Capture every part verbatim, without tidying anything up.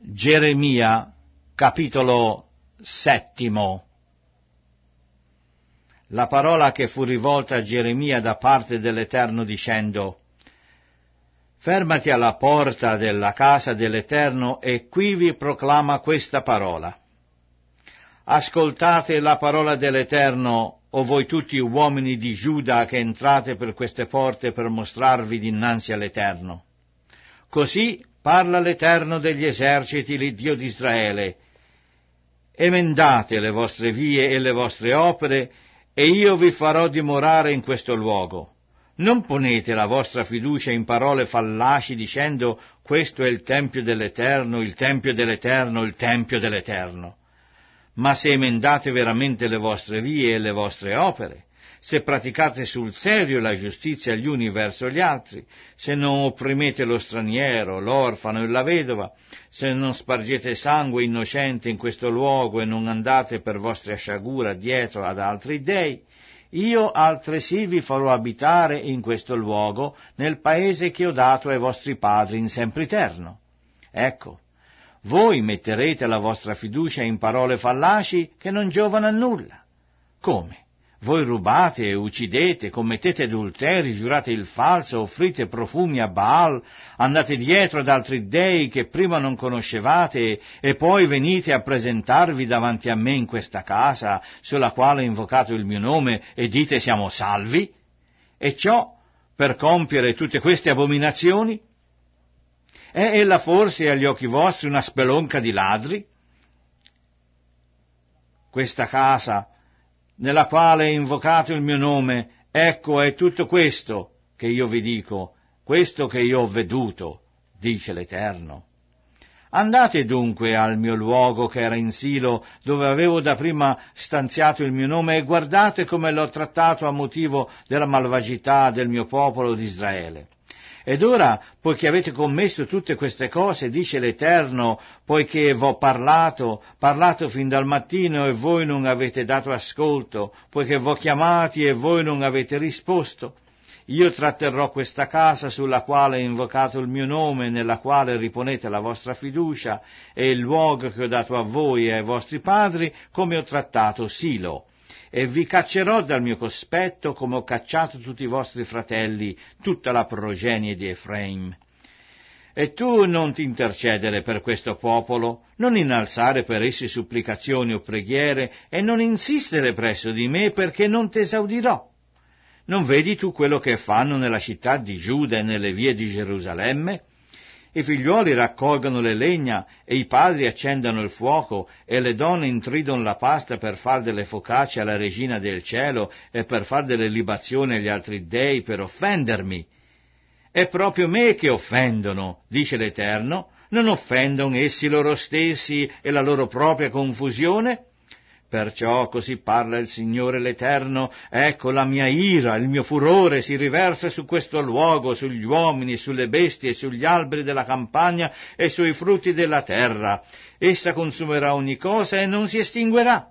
Geremia, capitolo settimo. La parola che fu rivolta a Geremia da parte dell'Eterno dicendo: fermati alla porta della casa dell'Eterno e qui vi proclama questa parola. Ascoltate la parola dell'Eterno, o voi tutti uomini di Giuda che entrate per queste porte per mostrarvi dinanzi all'Eterno. Così parla l'Eterno degli eserciti, l'Iddio di Israele: emendate le vostre vie e le vostre opere, e io vi farò dimorare in questo luogo. Non ponete la vostra fiducia in parole fallaci dicendo: questo è il Tempio dell'Eterno, il Tempio dell'Eterno, il Tempio dell'Eterno. Ma se emendate veramente le vostre vie e le vostre opere, se praticate sul serio la giustizia gli uni verso gli altri, se non opprimete lo straniero, l'orfano e la vedova, se non spargete sangue innocente in questo luogo e non andate per vostra sciagura dietro ad altri dei, io altresì vi farò abitare in questo luogo, nel paese che ho dato ai vostri padri in sempiterno. Ecco, voi metterete la vostra fiducia in parole fallaci che non giovano a nulla. Come? Voi rubate e uccidete, commettete adulteri, giurate il falso, offrite profumi a Baal, andate dietro ad altri dei che prima non conoscevate e poi venite a presentarvi davanti a me in questa casa sulla quale ho invocato il mio nome e dite: siamo salvi? E ciò per compiere tutte queste abominazioni? È ella forse agli occhi vostri una spelonca di ladri? Questa casa nella quale è invocato il mio nome, ecco è tutto questo che io vi dico, questo che io ho veduto, dice l'Eterno. Andate dunque al mio luogo che era in Silo, dove avevo dapprima stanziato il mio nome, e guardate come l'ho trattato a motivo della malvagità del mio popolo di Israele. Ed ora, poiché avete commesso tutte queste cose, dice l'Eterno, poiché v'ho parlato, parlato fin dal mattino e voi non avete dato ascolto, poiché v'ho chiamati e voi non avete risposto, io tratterrò questa casa sulla quale ho invocato il mio nome, nella quale riponete la vostra fiducia, e il luogo che ho dato a voi e ai vostri padri, come ho trattato Silo. E vi caccerò dal mio cospetto come ho cacciato tutti i vostri fratelli, tutta la progenie di Efraim. E tu non ti intercedere per questo popolo, non innalzare per essi supplicazioni o preghiere, e non insistere presso di me, perché non t'esaudirò. Non vedi tu quello che fanno nella città di Giuda e nelle vie di Gerusalemme? I figliuoli raccolgono le legna e i padri accendano il fuoco e le donne intridono la pasta per far delle focacce alla regina del cielo e per far delle libazioni agli altri dei per offendermi. È proprio me che offendono, dice l'Eterno, non offendono essi loro stessi e la loro propria confusione? Perciò così parla il Signore l'Eterno: ecco la mia ira, il mio furore si riversa su questo luogo, sugli uomini, sulle bestie, sugli alberi della campagna e sui frutti della terra. Essa consumerà ogni cosa e non si estinguerà.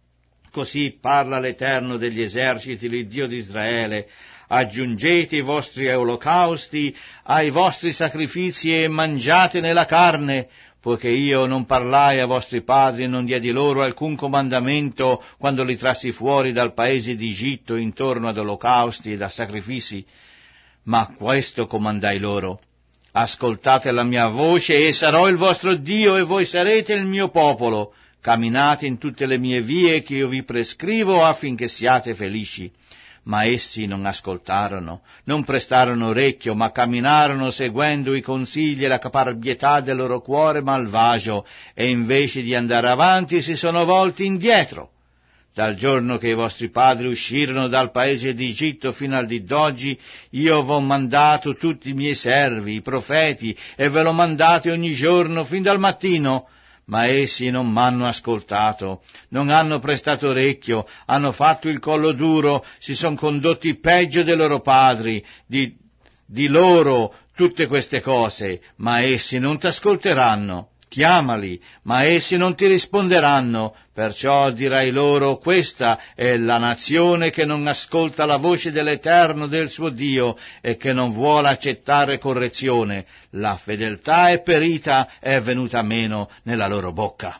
Così parla l'Eterno degli eserciti, l'Iddio di Israele: aggiungete i vostri olocausti ai vostri sacrifici e mangiatene la carne, poiché io non parlai a vostri padri e non diedi loro alcun comandamento quando li trassi fuori dal paese d'Egitto intorno ad olocausti ed a sacrifici, ma questo comandai loro: ascoltate la mia voce e sarò il vostro Dio e voi sarete il mio popolo, camminate in tutte le mie vie che io vi prescrivo affinché siate felici. Ma essi non ascoltarono, non prestarono orecchio, ma camminarono seguendo i consigli e la caparbietà del loro cuore malvagio, e invece di andare avanti si sono volti indietro. Dal giorno che i vostri padri uscirono dal paese d'Egitto fino al dì d'oggi, io v'ho mandato tutti i miei servi, i profeti, e ve l'ho mandati ogni giorno fin dal mattino. Ma essi non m'hanno ascoltato, non hanno prestato orecchio, hanno fatto il collo duro, si son condotti peggio dei loro padri, di, di loro tutte queste cose, ma essi non t'ascolteranno. chiamali, ma essi non ti risponderanno, perciò dirai loro, questa è la nazione che non ascolta la voce dell'Eterno del suo Dio e che non vuole accettare correzione, la fedeltà è perita e è venuta meno nella loro bocca.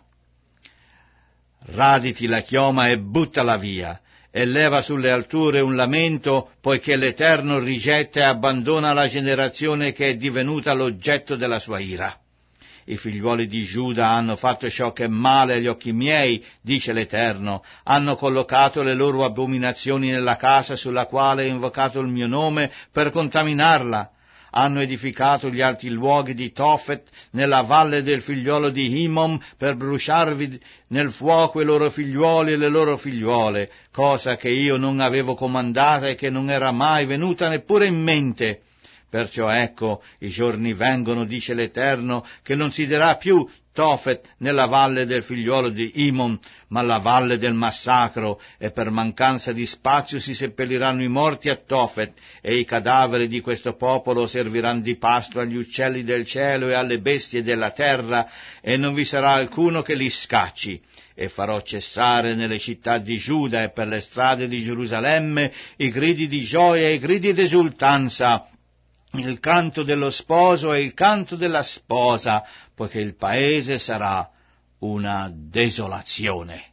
Raditi la chioma e buttala via, e leva sulle alture un lamento, poiché l'Eterno rigetta e abbandona la generazione che è divenuta l'oggetto della sua ira. I figliuoli di Giuda hanno fatto ciò che è male agli occhi miei, dice l'Eterno, hanno collocato le loro abominazioni nella casa sulla quale è invocato il mio nome per contaminarla. Hanno edificato gli alti luoghi di Tofet nella valle del figliuolo di Himom per bruciarvi nel fuoco i loro figliuoli e le loro figliuole, cosa che io non avevo comandata e che non era mai venuta neppure in mente. Perciò ecco, i giorni vengono, dice l'Eterno, che non si dirà più Tofet nella valle del figliuolo di Himom, ma la valle del massacro, e per mancanza di spazio si seppelliranno i morti a Tofet, e i cadaveri di questo popolo serviranno di pasto agli uccelli del cielo e alle bestie della terra, e non vi sarà alcuno che li scacci. E farò cessare nelle città di Giuda e per le strade di Gerusalemme i gridi di gioia e i gridi d'esultanza, il canto dello sposo e il canto della sposa, poiché il paese sarà una desolazione.